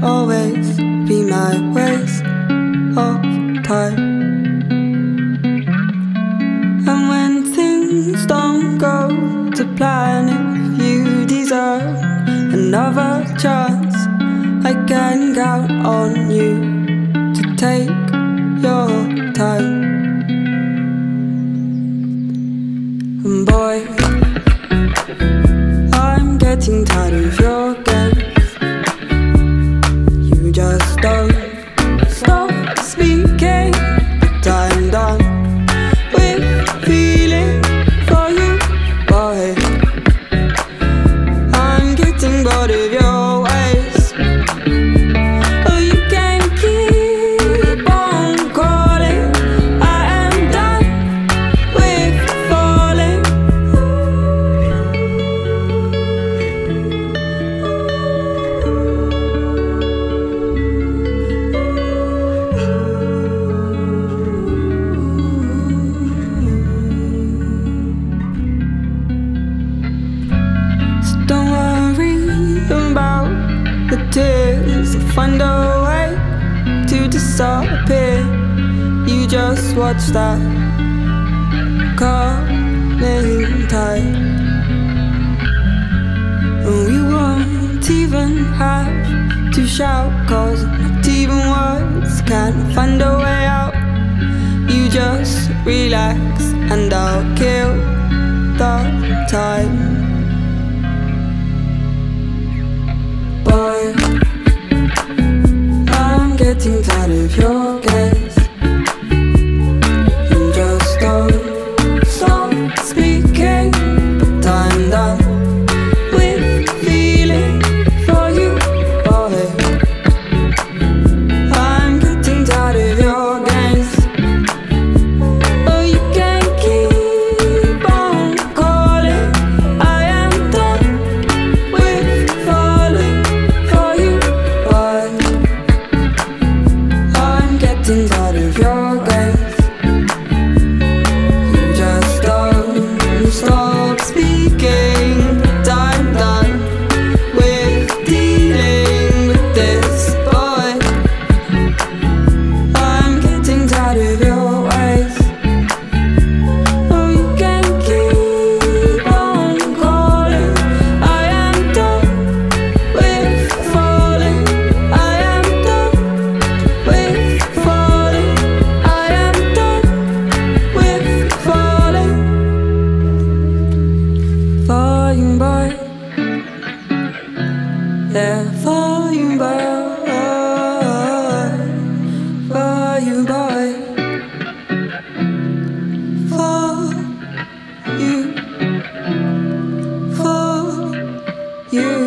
always be my waste of time. And when things don't go to plan, if you deserve another chance, I can count on you to take your time. And boy, I'm getting tired of your games. You just don't stop speaking, but I'm done with feeling for you, boy. I'm getting bored of your ways. Oh, you can keep on calling. I am done with falling. Don't worry about the tears. I'll find a way to disappear. You just watch that coming tide. And we won't even have to shout, 'cause not even words can find a way out. You just relax and I'll kill the time. Boy, I'm getting tired of your gaze. You just don't stop speaking, but I'm done with feeling for you, boy. I'm getting tired of your gaze. Oh, you can keep on calling. I am done with falling for you, boy. I'm getting tired of your gaze. You just don't stop speaking, but I'm done with dealing with this, boy. I'm getting tired of your ways. Oh, you can keep on calling. I am done with falling. I am done with falling. I am done with falling. Falling, boy. Yeah, falling, boy. Falling, boy. For you. For you.